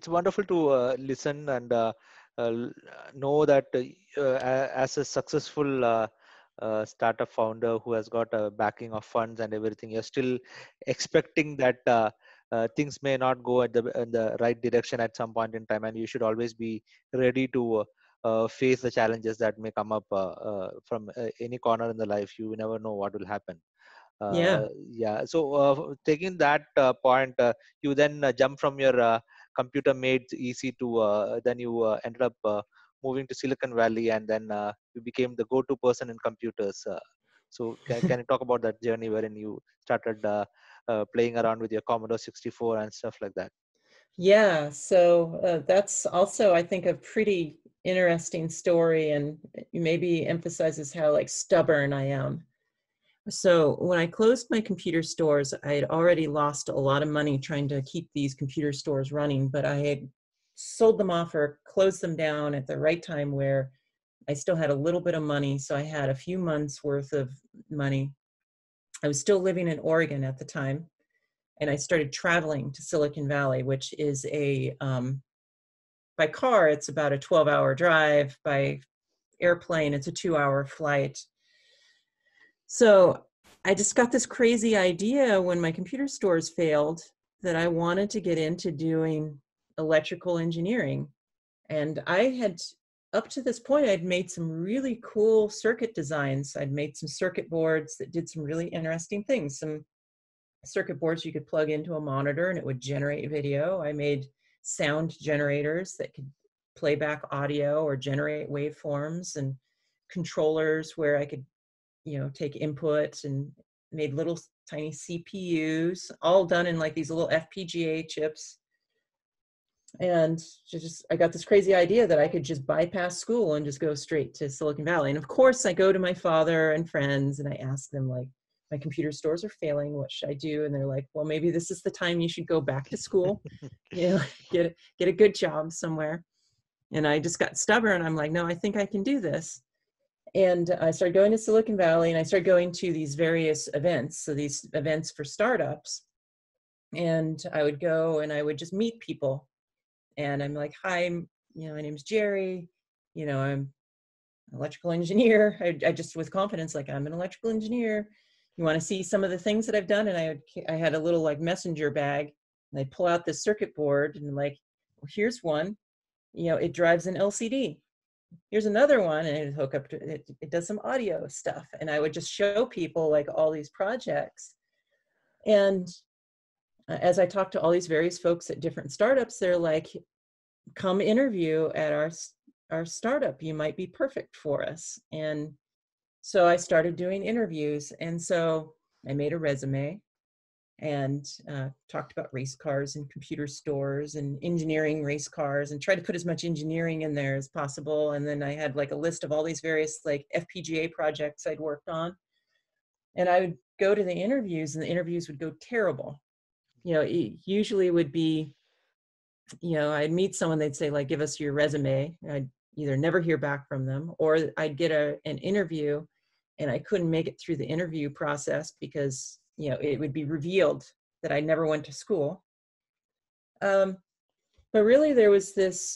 wonderful to listen and know that as a successful startup founder who has got a backing of funds and everything, you're still expecting that things may not go in the right direction at some point in time, and you should always be ready to face the challenges that may come up from any corner in the life. You never know what will happen. Yeah. Yeah. So taking that point, you then jump from your computer made easy to then you ended up moving to Silicon Valley, and then you became the go-to person in computers. So can you talk about that journey wherein you started playing around with your Commodore 64 and stuff like that? Yeah. So that's also, I think, a pretty interesting story, and maybe emphasizes how like stubborn I am. So when I closed my computer stores, I had already lost a lot of money trying to keep these computer stores running, but I had sold them off or closed them down at the right time where I still had a little bit of money. So I had a few months worth of money. I was still living in Oregon at the time, and I started traveling to Silicon Valley, which is by car, it's about a 12-hour drive. By airplane, it's a 2-hour flight. So I just got this crazy idea when my computer stores failed that I wanted to get into doing electrical engineering. And I had, up to this point, I'd made some really cool circuit designs. I'd made some circuit boards that did some really interesting things. Some circuit boards you could plug into a monitor and it would generate video. I made sound generators that could play back audio or generate waveforms, and controllers where I could take input, and made little tiny CPUs, all done in like these little FPGA chips. And I got this crazy idea that I could just bypass school and just go straight to Silicon Valley. And of course, I go to my father and friends and I ask them, like, my computer stores are failing. What should I do? And they're like, well, maybe this is the time you should go back to school, get a good job somewhere. And I just got stubborn. I'm like, no, I think I can do this. And I started going to Silicon Valley, and I started going to these various events. So these events for startups. And I would go and I would just meet people. And I'm like, hi, my name's Jerry. I'm an electrical engineer. I just, with confidence, like, I'm an electrical engineer. You want to see some of the things that I've done? And I had a little like messenger bag, and I'd pull out this circuit board and like, well, here's one, it drives an LCD. Here's another one, and it'd hook up to it. It does some audio stuff. And I would just show people like all these projects. And as I talked to all these various folks at different startups, they're like, come interview at our startup. You might be perfect for us. And so I started doing interviews. And so I made a resume and talked about race cars and computer stores and engineering race cars, and tried to put as much engineering in there as possible. And then I had like a list of all these various like FPGA projects I'd worked on. And I would go to the interviews, and the interviews would go terrible. It usually would be, I'd meet someone, they'd say like, give us your resume. I'd either never hear back from them, or I'd get an interview and I couldn't make it through the interview process because it would be revealed that I never went to school. But really there was this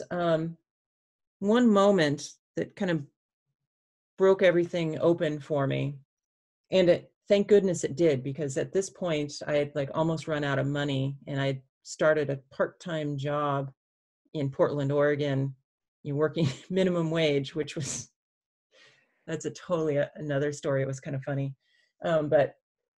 one moment that kind of broke everything open for me. And thank goodness it did, because at this point I had like almost run out of money, and I started a part-time job in Portland, Oregon, working minimum wage, which was, that's a totally another story. It was kind of funny. But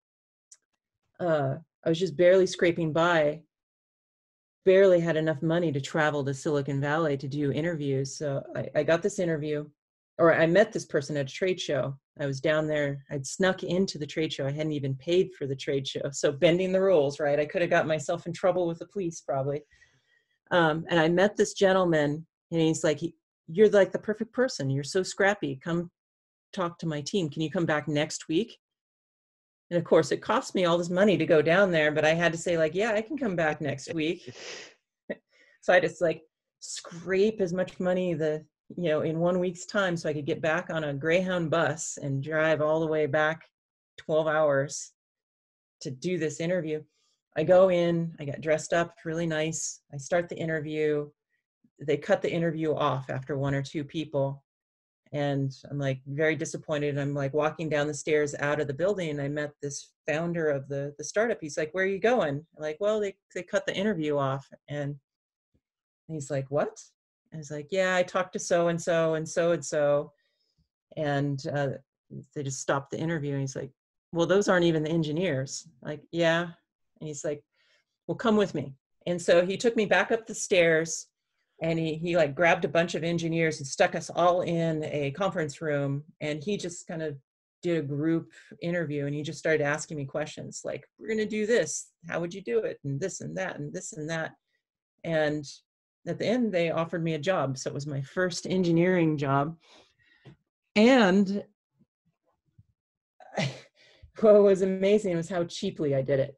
I was just barely scraping by, barely had enough money to travel to Silicon Valley to do interviews. So I got this interview, or I met this person at a trade show. I was down there. I'd snuck into the trade show. I hadn't even paid for the trade show. So bending the rules, right? I could have got myself in trouble with the police probably. And I met this gentleman, and he's like, you're like the perfect person. You're so scrappy. Come talk to my team. Can you come back next week? And of course, it cost me all this money to go down there, but I had to say like, yeah, I can come back next week. So I just like scrape as much money in 1 week's time so I could get back on a Greyhound bus and drive all the way back 12 hours to do this interview. I go in, I got dressed up really nice. I start the interview. They cut the interview off after one or two people. And I'm like very disappointed. I'm like walking down the stairs out of the building, and I met this founder of the startup. He's like, "Where are you going?" I'm like, "Well, they cut the interview off." And he's like, "What?" And I was like, "Yeah, I talked to so and so and so and so, and they just stopped the interview." And he's like, "Well, those aren't even the engineers." Like, "Yeah." And he's like, "Well, come with me." And so he took me back up the stairs, and he like grabbed a bunch of engineers and stuck us all in a conference room, and he just kind of did a group interview, and he just started asking me questions like, "We're going to do this. How would you do it?" And this and that and this and that. And at the end, they offered me a job. So it was my first engineering job. And what was amazing was how cheaply I did it.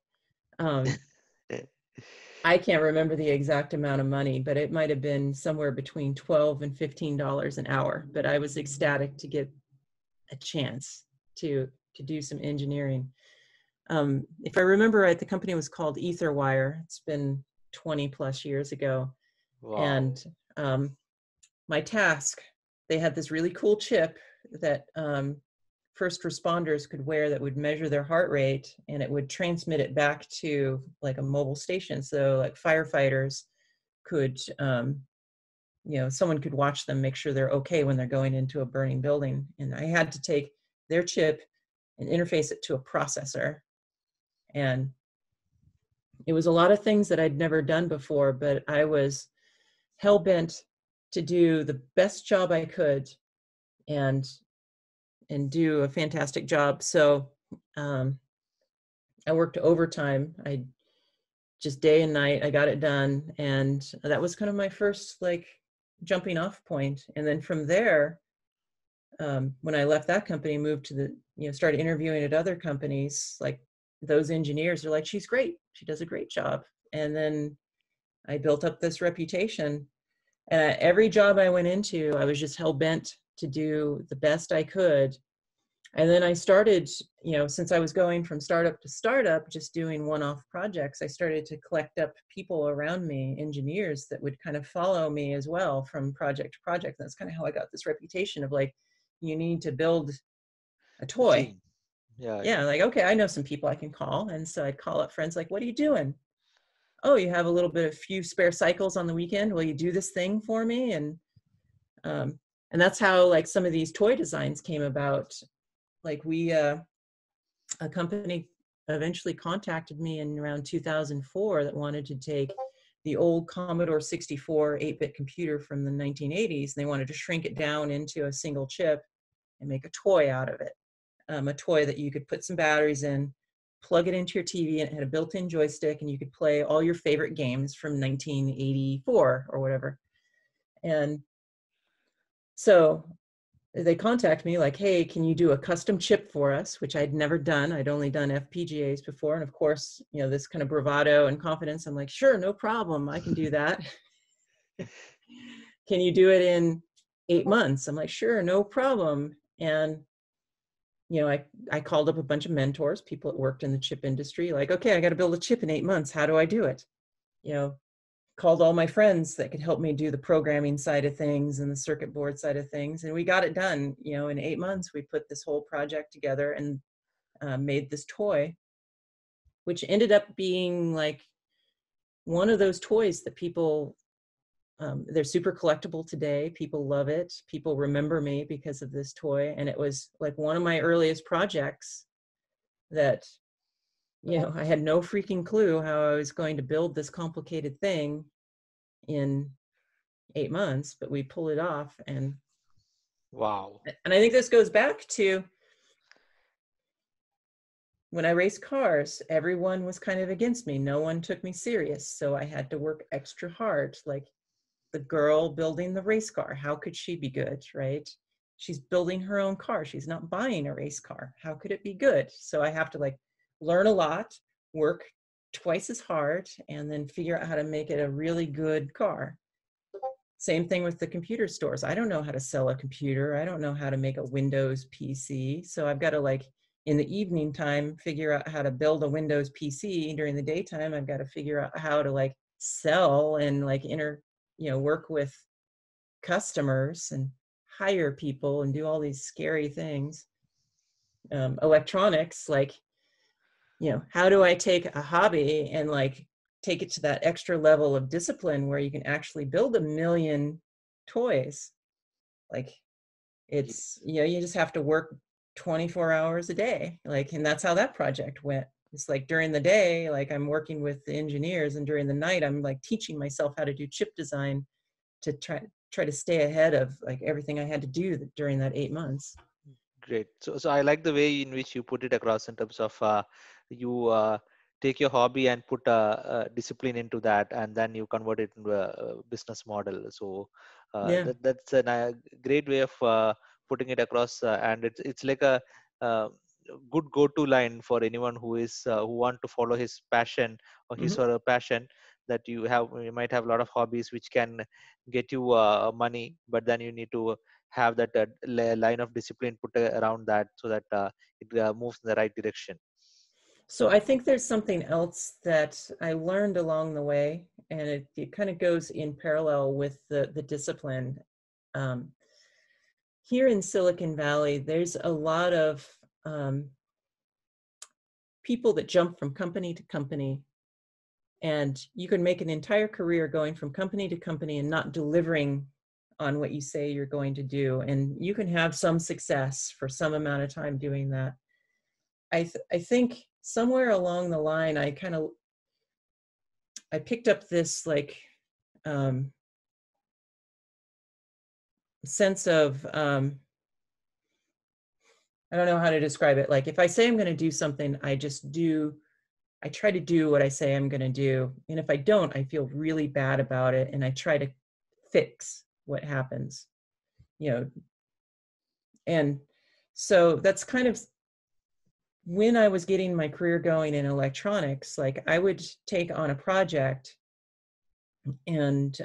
I can't remember the exact amount of money, but it might have been somewhere between $12 and $15 an hour. But I was ecstatic to get a chance to do some engineering. If I remember right, the company was called Etherwire. It's been 20 plus years ago. Wow. And my task, they had this really cool chip that first responders could wear that would measure their heart rate, and it would transmit it back to like a mobile station. So like firefighters could, someone could watch them, make sure they're okay when they're going into a burning building. And I had to take their chip and interface it to a processor. And it was a lot of things that I'd never done before, but I was hell-bent to do the best job I could and do a fantastic job. So I worked overtime. I just day and night, I got it done. And that was kind of my first like jumping off point. And then from there, when I left that company, moved to started interviewing at other companies, like those engineers are like, "She's great. She does a great job." And then I built up this reputation. And every job I went into, I was just hell bent to do the best I could. And then I started, since I was going from startup to startup, just doing one-off projects, I started to collect up people around me, engineers that would kind of follow me as well from project to project. And that's kind of how I got this reputation of like, you need to build a toy. Team. Yeah. Yeah, like, okay, I know some people I can call. And so I'd call up friends like, "What are you doing?" "Oh, you have a little bit of few spare cycles on the weekend. Will you do this thing for me?" And that's how like some of these toy designs came about. Like a company eventually contacted me in around 2004 that wanted to take the old Commodore 64 8-bit computer from the 1980s, and they wanted to shrink it down into a single chip and make a toy out of it. A toy that you could put some batteries in, plug it into your TV, and it had a built-in joystick, and you could play all your favorite games from 1984 or whatever. And so they contact me like, "Hey, can you do a custom chip for us?" Which I'd never done. I'd only done FPGAs before. And of course, this kind of bravado and confidence. I'm like, "Sure, no problem. I can do that." "Can you do it in 8 months?" I'm like, "Sure, no problem." And, I called up a bunch of mentors, people that worked in the chip industry, like, "Okay, I got to build a chip in 8 months. How do I do it?" Called all my friends that could help me do the programming side of things and the circuit board side of things. And we got it done, in 8 months. We put this whole project together and made this toy, which ended up being like one of those toys that people, they're super collectible today. People love it. People remember me because of this toy. And it was like one of my earliest projects that, I had no freaking clue how I was going to build this complicated thing in 8 months, but we pulled it off. And Wow. I think this goes back to when I raced cars, everyone was kind of against me. No one took me serious. So I had to work extra hard. Like the girl building the race car, how could she be good, right? She's building her own car. She's not buying a race car. How could it be good? So I have to like learn a lot, work twice as hard, and then figure out how to make it a really good car. Same thing with the computer stores. I don't know how to sell a computer. I don't know how to make a Windows PC. So I've got to like in the evening time figure out how to build a Windows PC. During the daytime, I've got to figure out how to like sell and like work with customers and hire people and do all these scary things. Electronics, like, how do I take a hobby and like take it to that extra level of discipline where you can actually build 1,000,000 toys? Like, it's, you just have to work 24 hours a day. Like, and that's how that project went. It's like during the day, like I'm working with the engineers, and during the night, I'm like teaching myself how to do chip design to try to stay ahead of like everything I had to do during that 8 months. Great. So I like the way in which you put it across in terms of you take your hobby and put discipline into that, and then you convert it into a business model. So Yeah. that's a great way of putting it across, and it's like a uh, good go-to line for anyone who want to follow his passion or his Mm-hmm. or her passion. That you might have a lot of hobbies which can get you money, but then you need to have that line of discipline put around that so that it moves in the right direction. So I think there's something else that I learned along the way, and it kind of goes in parallel with the discipline. Um, Here in Silicon Valley, there's a lot of people that jump from company to company, and you can make an entire career going from company to company and not delivering on what you say you're going to do. And you can have some success for some amount of time doing that. I think somewhere along the line, I picked up this like sense of I don't know how to describe it. Like if I say I'm going to do something, I try to do what I say I'm going to do. And if I don't, I feel really bad about it. And I try to fix what happens, you know. And so that's kind of when I was getting my career going in electronics, like I would take on a project, and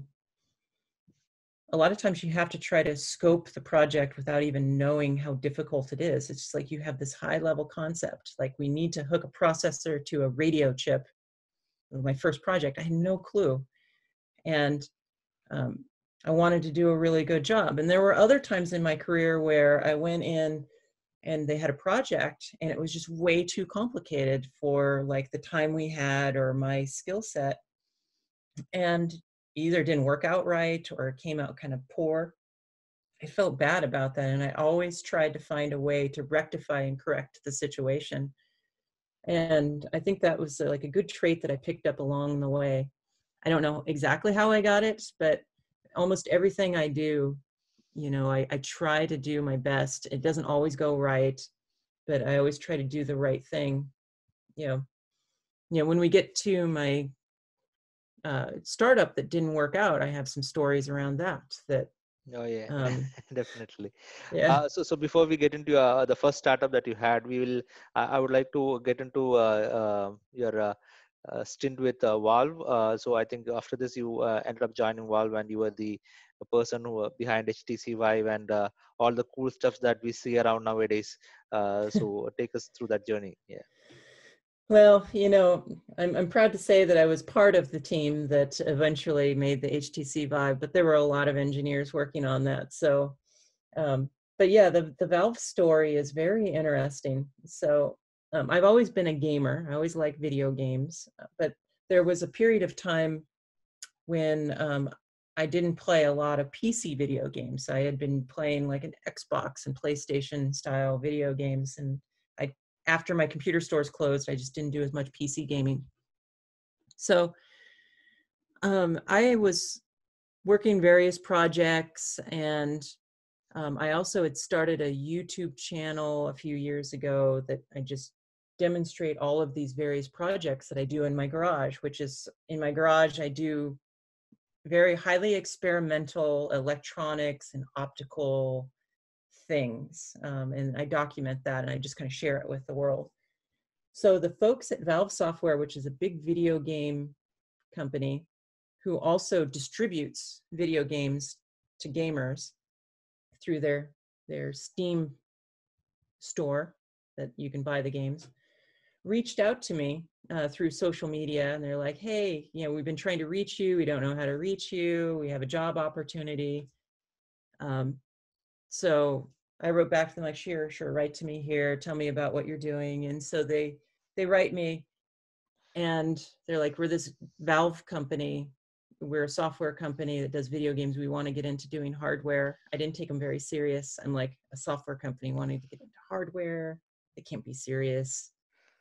a lot of times you have to try to scope the project without even knowing how difficult it is. It's just like you have this high level concept, like we need to hook a processor to a radio chip. My first project, I had no clue. And I wanted to do a really good job. And there were other times in my career where I went in and they had a project and it was just way too complicated for like the time we had or my skill set. And either didn't work out right or it came out kind of poor. I felt bad about that. And I always tried to find a way to rectify and correct the situation. And I think that was like a good trait that I picked up along the way. I don't know exactly how I got it, but almost everything I do, I try to do my best. It doesn't always go right, but I always try to do the right thing. When we get to my startup that didn't work out, I have some stories around that. Oh yeah, definitely. Yeah. So before we get into the first startup that you had, we will. I would like to get into your stint with Valve. So I think after this, you ended up joining Valve, and you were the person who were behind HTC Vive and all the cool stuff that we see around nowadays. So take us through that journey. Yeah. Well, I'm proud to say that I was part of the team that eventually made the HTC Vive, but there were a lot of engineers working on that. So, but yeah, the Valve story is very interesting. So, I've always been a gamer. I always liked video games, but there was a period of time when I didn't play a lot of PC video games. I had been playing like an Xbox and PlayStation style video games, and after my computer stores closed, I just didn't do as much PC gaming. So I was working various projects, and I also had started a YouTube channel a few years ago that I just demonstrate all of these various projects that I do in my garage, which is in my garage, I do very highly experimental electronics and optical things. And I document that and I just kind of share it with the world. So the folks at Valve Software, which is a big video game company who also distributes video games to gamers through their Steam store that you can buy the games, reached out to me through social media, and they're like, hey, we've been trying to reach you. We don't know how to reach you. We have a job opportunity. So I wrote back to them like, sure, write to me here. Tell me about what you're doing. And so they write me, and they're like, we're this Valve company. We're a software company that does video games. We want to get into doing hardware. I didn't take them very serious. I'm like, a software company wanting to get into hardware. They can't be serious.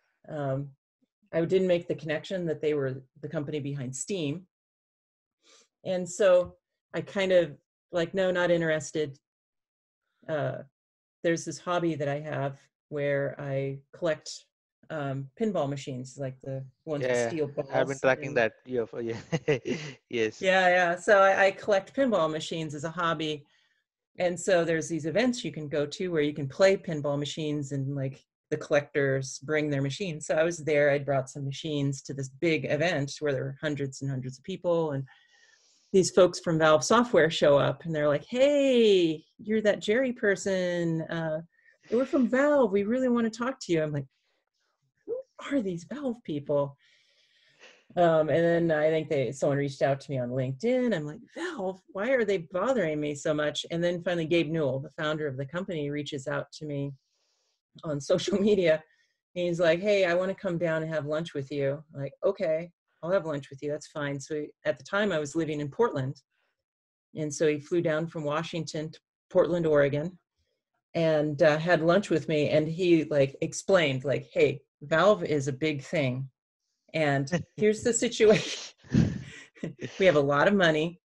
I didn't make the connection that they were the company behind Steam. And so I kind of like, no, not interested. There's this hobby that I have where I collect pinball machines, like the ones with Yeah, steel I've been balls. tracking And that. Yeah, yes. yeah. So I collect pinball machines as a hobby. And so there's these events you can go to where you can play pinball machines, and like the collectors bring their machines. So I was there, I brought some machines to this big event where there were hundreds and hundreds of people. And these folks from Valve Software show up, and they're like, hey, you're that Jerry person. We're from Valve. We really want to talk to you. I'm like, who are these Valve people? And then I think someone reached out to me on LinkedIn. I'm like, Valve, why are they bothering me so much? And then finally Gabe Newell, the founder of the company, reaches out to me on social media. And he's like, hey, I want to come down and have lunch with you. I'm like, okay, I'll have lunch with you. That's fine. So at the time I was living in Portland. And so he flew down from Washington to Portland, Oregon, and had lunch with me. And he like explained like, hey, Valve is a big thing. And here's the situation. We have a lot of money.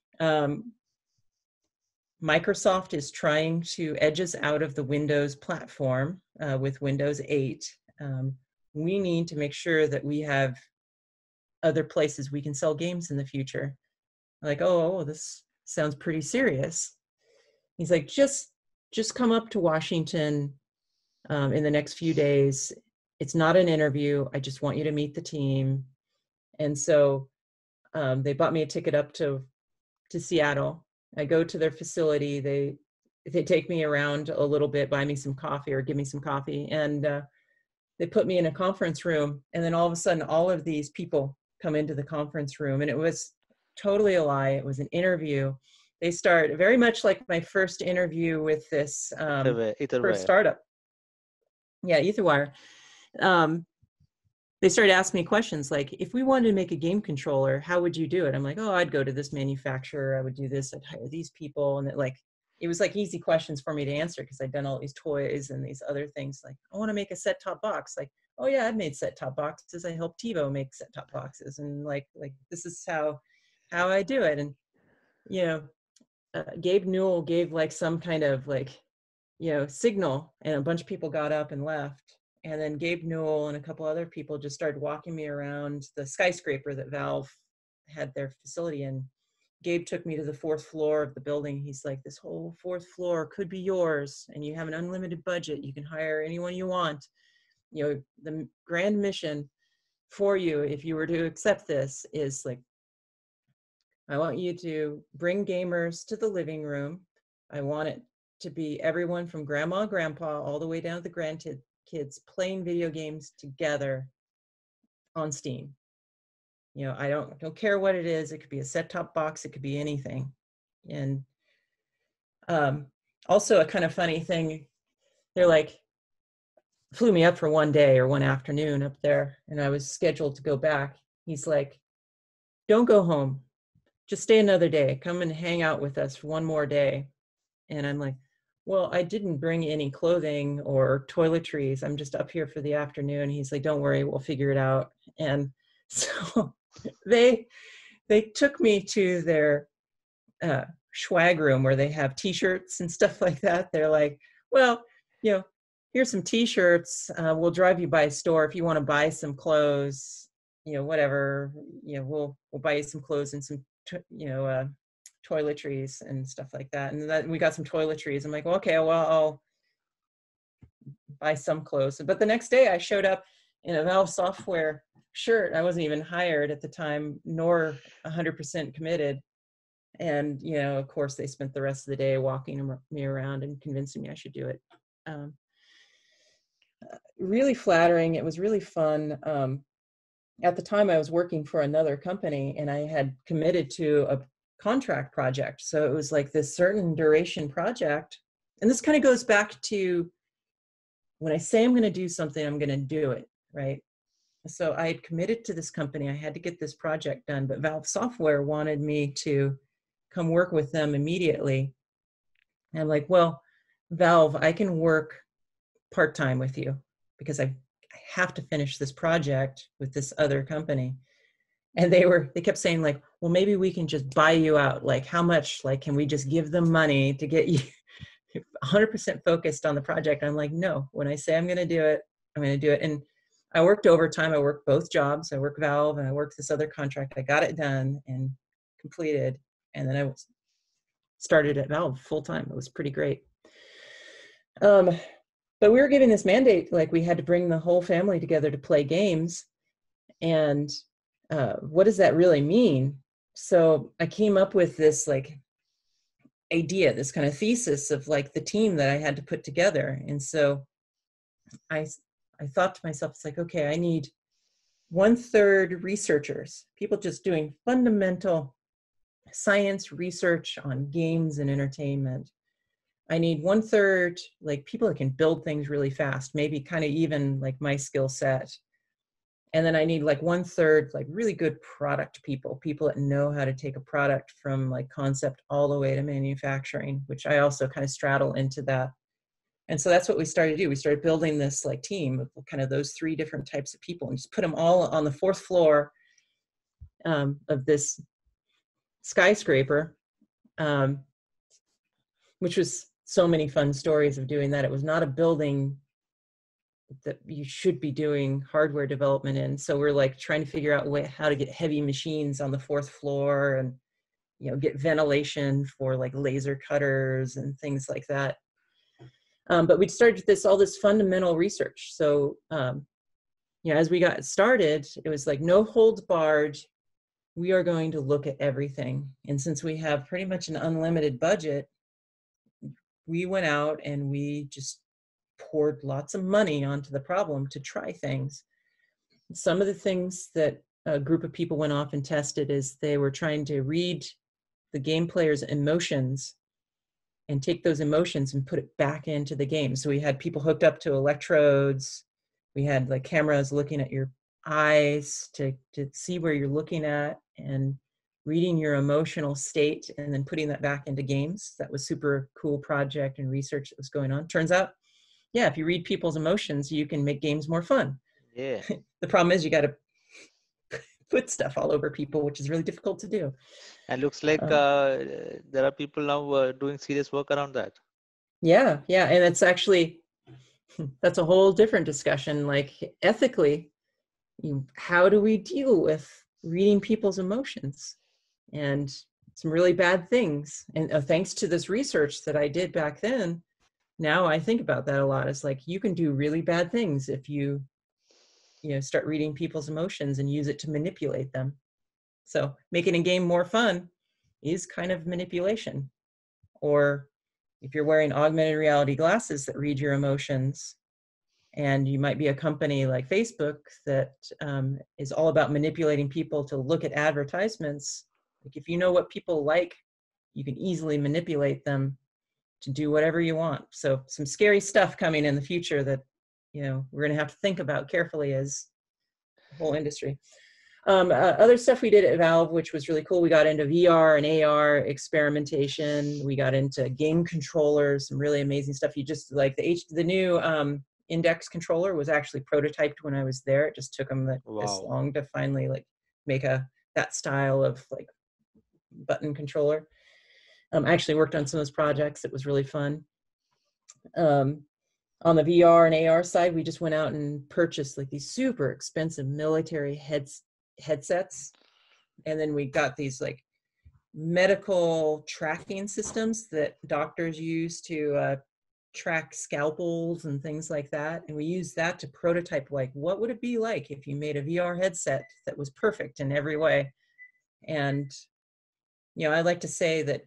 Microsoft is trying to edge us out of the Windows platform with Windows 8. We need to make sure that we have other places we can sell games in the future. Like, oh, this sounds pretty serious. He's like, just come up to Washington in the next few days. It's not an interview. I just want you to meet the team. And so they bought me a ticket up to Seattle. I go to their facility. They take me around a little bit, buy me some coffee or give me some coffee. And they put me in a conference room. And then all of a sudden, all of these people come into the conference room. And it was totally a lie. It was an interview. They start very much like my first interview with this first Etherware. startup. Yeah, Etherwire. They started asking me questions like, if we wanted to make a game controller, how would you do it? I'm like, oh, I'd go to this manufacturer. I would do this. I'd hire these people. And it was like easy questions for me to answer because I'd done all these toys and these other things. Like, I want to make a set-top box. Like, oh yeah, I've made set-top boxes. I helped TiVo make set-top boxes. And like this is how I do it. And, Gabe Newell gave like some kind of like, signal, and a bunch of people got up and left. And then Gabe Newell and a couple other people just started walking me around the skyscraper that Valve had their facility in. Gabe took me to the 4th floor of the building. He's like, this whole 4th floor could be yours, and you have an unlimited budget. You can hire anyone you want. The grand mission for you, if you were to accept this, is like, I want you to bring gamers to the living room. I want it to be everyone from grandma, grandpa, all the way down to the grandkids playing video games together on Steam. I don't care what it is. It could be a set-top box. It could be anything. And also a kind of funny thing, they're like, flew me up for one day or one afternoon up there, and I was scheduled to go back. He's like, don't go home. Just stay another day. Come and hang out with us for one more day. And I'm like, well, I didn't bring any clothing or toiletries. I'm just up here for the afternoon. He's like, don't worry, we'll figure it out. And so they took me to their swag room where they have t-shirts and stuff like that. They're like, well, here's some t-shirts. We'll drive you by a store if you want to buy some clothes, whatever, we'll buy you some clothes and some, toiletries and stuff like that. And that we got some toiletries. I'm like, well, okay, well, I'll buy some clothes. But the next day I showed up in a Valve Software shirt. I wasn't even hired at the time, nor 100% committed. And, of course, they spent the rest of the day walking me around and convincing me I should do it. really flattering. It was really fun. At the time I was working for another company and I had committed to a contract project. So it was like this certain duration project. And this kind of goes back to when I say I'm going to do something, I'm going to do it, right? So I had committed to this company. I had to get this project done, but Valve Software wanted me to come work with them immediately. And I'm like, well, Valve, I can work part-time with you because I have to finish this project with this other company. And they kept saying like, well, maybe we can just buy you out. Like how much, like, can we just give them money to get you 100% focused on the project? I'm like, no, when I say I'm going to do it, I'm going to do it. And I worked overtime. I worked both jobs. I worked Valve and I worked this other contract. I got it done and completed. And then I started at Valve full time. It was pretty great. But we were given this mandate, like we had to bring the whole family together to play games. And what does that really mean? So I came up with this like idea, this kind of thesis of like the team that I had to put together. And so I thought to myself, it's like, okay, I need 1/3 researchers, people just doing fundamental science research on games and entertainment. I need 1/3 like people that can build things really fast, maybe kind of even like my skill set. And then I need like 1/3 like really good product people, people that know how to take a product from like concept all the way to manufacturing, which I also kind of straddle into that. And so that's what we started to do. We started building this like team of kind of those 3 different types of people and just put them all on the 4th floor of this skyscraper, which was so many fun stories of doing that. It was not a building that you should be doing hardware development in. So we're like trying to figure out how to get heavy machines on the 4th floor and, you know, get ventilation for like laser cutters and things like that. But we started all this fundamental research. So, you know, as we got started, it was like no holds barred. We are going to look at everything. And since we have pretty much an unlimited budget, we went out and we just poured lots of money onto the problem to try things. Some of the things that a group of people went off and tested is they were trying to read the game player's emotions and take those emotions and put it back into the game. So we had people hooked up to electrodes. We had like cameras looking at your eyes to see where you're looking at and reading your emotional state and then putting that back into games. That was super cool project and research that was going on. Turns out, yeah, if you read people's emotions, you can make games more fun. Yeah. The problem is you got to put stuff all over people, which is really difficult to do. And looks like there are people now doing serious work around that. Yeah. And it's actually, that's a whole different discussion. Like ethically, how do we deal with reading people's emotions and some really bad things? And thanks to this research that I did back then, now I think about that a lot. It's like you can do really bad things if you start reading people's emotions and use it to manipulate them. So making a game more fun is kind of manipulation. Or if you're wearing augmented reality glasses that read your emotions, and you might be a company like Facebook that is all about manipulating people to look at advertisements. Like if you know what people like, you can easily manipulate them to do whatever you want. So some scary stuff coming in the future that, we're going to have to think about carefully as a whole industry. Other stuff we did at Valve, which was really cool. We got into VR and AR experimentation. We got into game controllers, some really amazing stuff. You just like the new Index controller was actually prototyped when I was there. It just took them this long to finally like make that style of like button controller. I actually worked on some of those projects. It was really fun. On the VR and AR side, we just went out and purchased like these super expensive military headsets. And then we got these like medical tracking systems that doctors use to track scalpels and things like that. And we used that to prototype like, what would it be like if you made a VR headset that was perfect in every way? And, I like to say that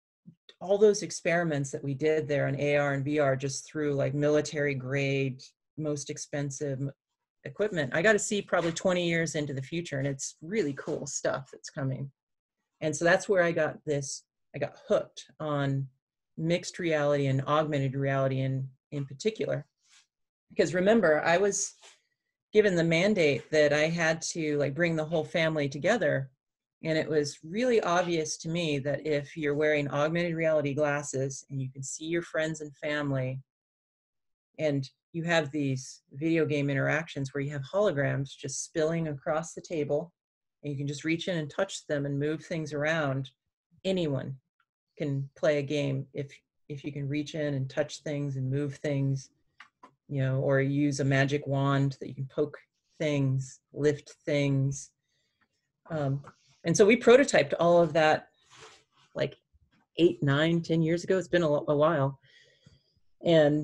all those experiments that we did there on AR and VR just through like military grade most expensive equipment. I got to see probably 20 years into the future, and it's really cool stuff that's coming. And so that's where I got hooked on mixed reality and augmented reality in particular. Because remember, I was given the mandate that I had to like bring the whole family together. And it was really obvious to me that if you're wearing augmented reality glasses and you can see your friends and family, and you have these video game interactions where you have holograms just spilling across the table, and you can just reach in and touch them and move things around. Anyone can play a game if you can reach in and touch things and move things, you know, or use a magic wand that you can poke things, lift things. And so we prototyped all of that like 8, 9, 10 years ago. It's been a while. And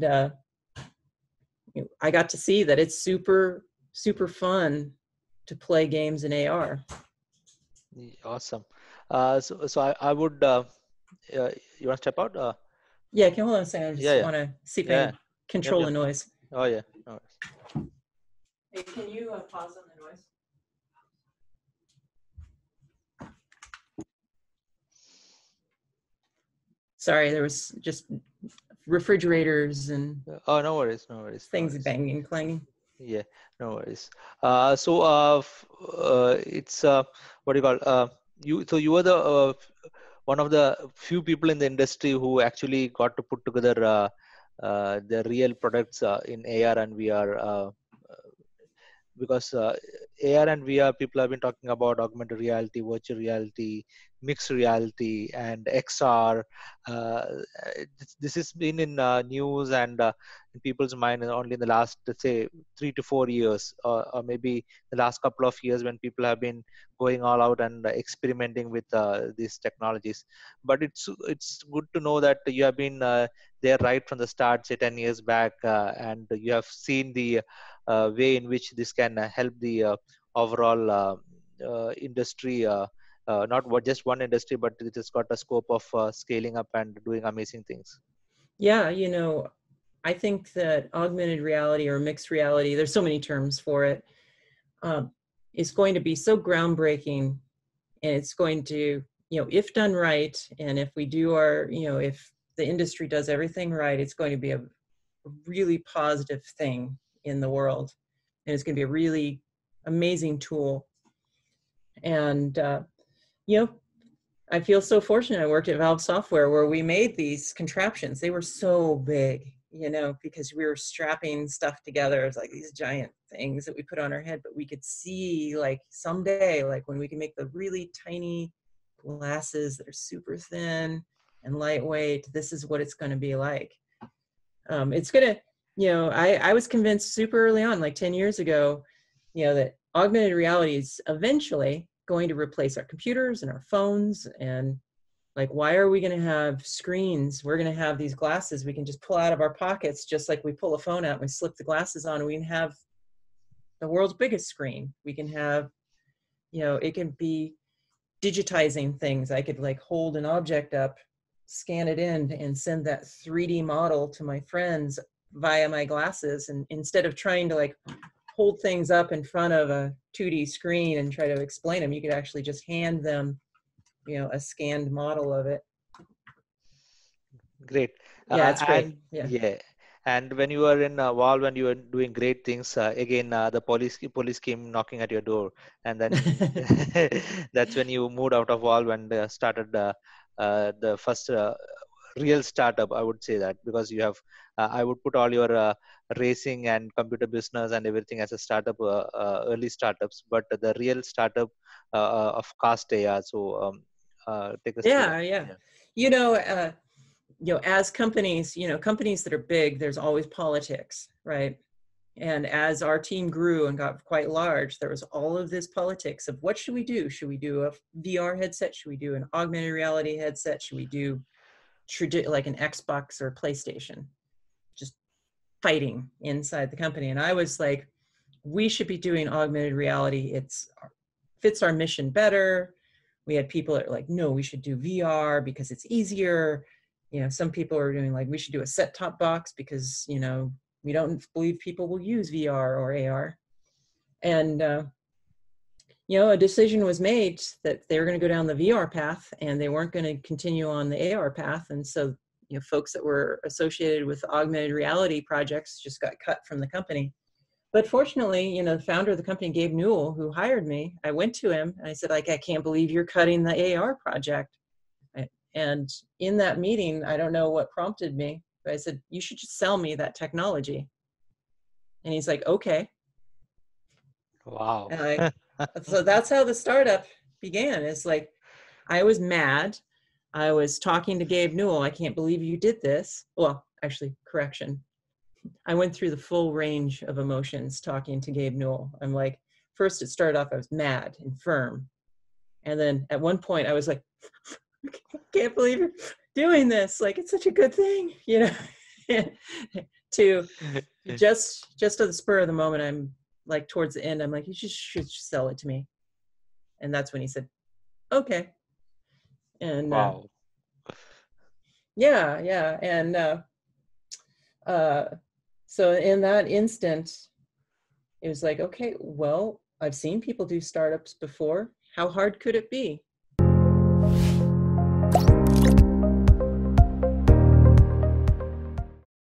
I got to see that it's super, super fun to play games in AR. Awesome. So I would, you want to step out? Yeah, can hold on a second. I just Yeah, want to see if I yeah. can control Yep. the noise. Oh, yeah. No worries. Hey, can you pause on the noise? Sorry, there was just refrigerators and Oh, no worries. No worries. No things worries. banging, clanging. Yeah, no worries. It's what do you call? You were the one of the few people in the industry who actually got to put together the real products in AR and VR. Because AR and VR, people have been talking about augmented reality, virtual reality, mixed reality, and XR. This has been in news and in people's mind only in the last, let's say, 3 to 4 years, or maybe the last couple of years when people have been going all out and experimenting with these technologies. But it's good to know that you have been there right from the start, say 10 years back, and you have seen the way in which this can help the overall industry, not just one industry, but it has got a scope of scaling up and doing amazing things. Yeah, you know, I think that augmented reality or mixed reality, there's so many terms for it, is going to be so groundbreaking, and it's going to, you know, if done right, and if we do our, you know, if the industry does everything right, it's going to be a really positive thing in the world, and it's going to be a really amazing tool. And you know, I feel so fortunate. I worked at Valve Software where we made these contraptions. They were so big, you know, because we were strapping stuff together. It's like these giant things that we put on our head, but we could see like someday, like when we can make the really tiny glasses that are super thin and lightweight, this is what it's going to be like. It's going to, you know, I was convinced super early on, like 10 years ago, you know, that augmented reality is eventually going to replace our computers and our phones. And like, why are we going to have screens? We're going to have these glasses we can just pull out of our pockets, just like we pull a phone out and we slip the glasses on, and we can have the world's biggest screen. We can have, you know, it can be digitizing things. I could like hold an object up, scan it in, and send that 3D model to my friends via my glasses. And instead of trying to like hold things up in front of a 2D screen and try to explain them, you could actually just hand them, you know, a scanned model of it. Great. Yeah, it's great. And Yeah. yeah, and when you were in Valve, when you were doing great things, again the police came knocking at your door, and then that's when you moved out of Valve and started the first real startup. I would say that, because you have, I would put all your racing and computer business and everything as a startup, early startups, but the real startup of Cast AR. So take us through that. Yeah. Yeah. You know, as companies, you know, companies that are big, there's always politics, right? And as our team grew and got quite large, there was all of this politics of what should we do? Should we do a VR headset? Should we do an augmented reality headset? Should we do like an Xbox or PlayStation? Just fighting inside the company. And I was like, we should be doing augmented reality. It's fits our mission better. We had people that were like, no, we should do VR because it's easier. You know, some people are doing like, we should do a set-top box because, you know, We don't believe people will use VR or AR. And, a decision was made that they were going to go down the VR path and they weren't going to continue on the AR path. And so, folks that were associated with augmented reality projects just got cut from the company. But fortunately, the founder of the company, Gabe Newell, who hired me, I went to him and I said, I can't believe you're cutting the AR project. And in that meeting, I don't know what prompted me, but I said, you should just sell me that technology. And he's like, okay. Wow. And so that's how the startup began. It's like, I was mad. I was talking to Gabe Newell. I can't believe you did this. Well, actually, correction. I went through the full range of emotions talking to Gabe Newell. I'm like, first it started off, I was mad and firm. And then at one point I was like, I can't believe you're doing this. Like, it's such a good thing, to just at the spur of the moment, I'm like, towards the end, I'm like, you should sell it to me. And that's when he said, okay. And Wow. yeah. And so in that instant, it was like, okay, well, I've seen people do startups before. How hard could it be?